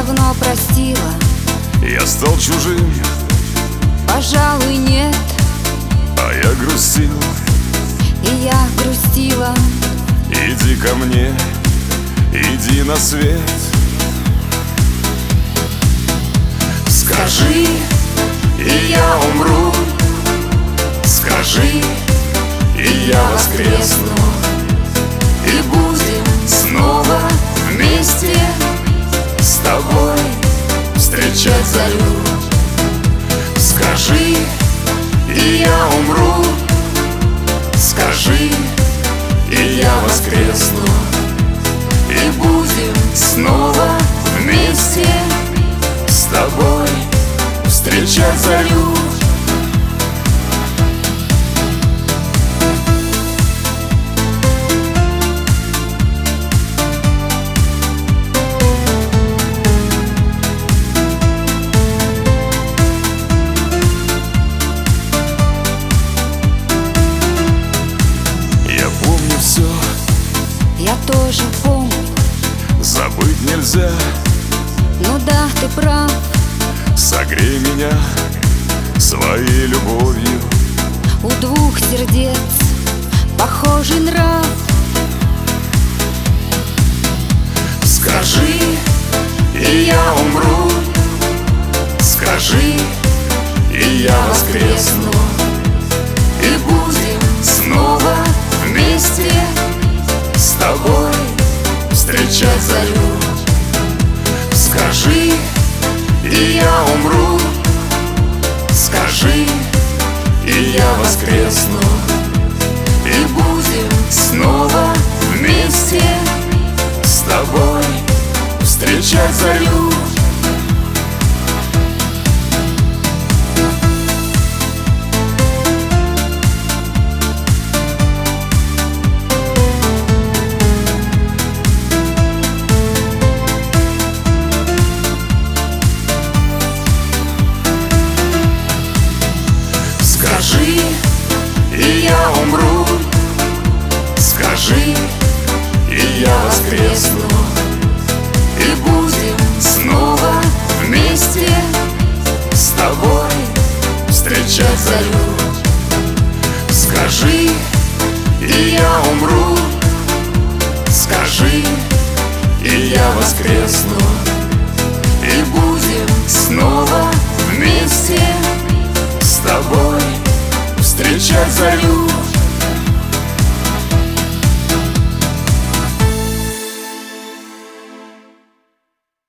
давно простила. Я стал чужим, Пожалуй, нет, а я грустил. и я грустила. Иди ко мне, иди на свет. Скажи, и я умру. Скажи, и я воскресну. И будем снова вместе с тобой встречать зарю. Скажи, и я умру. Скажи, и я воскресну. И будем снова вместе с тобой встречать зарю. Я тоже помню. Забыть нельзя. Ну да, ты прав. Согрей меня своей любовью. У двух сердец похожий нрав. Скажи, и я умру. Скажи, и я воскресну. И будем снова вместе с тобой встречать зарю. Скажи, и я умру. Скажи, и я воскресну. И будем снова вместе с тобой встречать зарю. Скажи, и я умру. Скажи, и я воскресну. И будем снова вместе с тобой встречать зарю. Скажи, и я умру. Скажи, и я воскресну.